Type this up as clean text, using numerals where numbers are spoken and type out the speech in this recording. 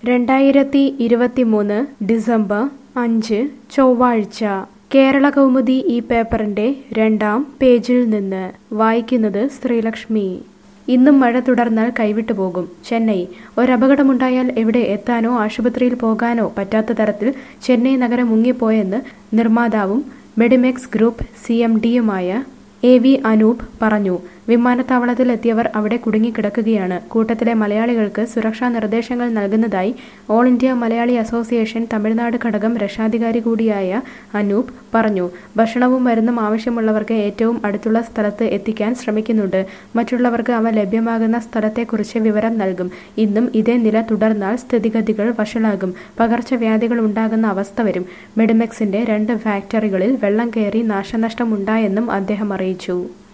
2023 December 5 ചൊവ്വാഴ്ച കേരള കൗമുദി ഈ പേപ്പറിന്റെ 2-ാം പേജിൽ നിന്ന് വായിക്കുന്നത് ശ്രീലക്ഷ്മി. ഇന്നും മഴ തുടർന്നാൽ കൈവിട്ടു പോകും. ചെന്നൈ. ഒരപകടമുണ്ടായാൽ എവിടെ എത്താനോ ആശുപത്രിയിൽ പോകാനോ പറ്റാത്ത തരത്തിൽ ചെന്നൈ നഗരം മുങ്ങിപ്പോയെന്ന് നിർമ്മാതാവും മെഡിമെക്സ് ഗ്രൂപ്പ് CMDയുമായ AV അനൂപ് പറഞ്ഞു. വിമാനത്താവളത്തിൽ എത്തിയവർ അവിടെ കുടുങ്ങിക്കിടക്കുകയാണ്. കൂട്ടത്തിലെ മലയാളികൾക്ക് സുരക്ഷാ നിർദ്ദേശങ്ങൾ നൽകുന്നതായി all India Malayali association Tamil Nadu ഘടകം രക്ഷാധികാരി കൂടിയായ അനൂപ് പറഞ്ഞു. ഭക്ഷണവും മരുന്നും ആവശ്യമുള്ളവർക്ക് ഏറ്റവും അടുത്തുള്ള സ്ഥലത്ത് എത്തിക്കാൻ ശ്രമിക്കുന്നുണ്ട്. മറ്റുള്ളവർക്ക് അവ ലഭ്യമാകുന്ന സ്ഥലത്തെക്കുറിച്ച് വിവരം നൽകും. ഇന്നും ഇതേ നില തുടർന്നാൽ സ്ഥിതിഗതികൾ വഷളാകും. പകർച്ചവ്യാധികൾ ഉണ്ടാകുന്ന അവസ്ഥ വരും. മെഡിമെക്സിന്റെ 2 ഫാക്ടറികളിൽ വെള്ളം കയറി നാശനഷ്ടം ഉണ്ടായെന്നും അദ്ദേഹം അറിയിച്ചു.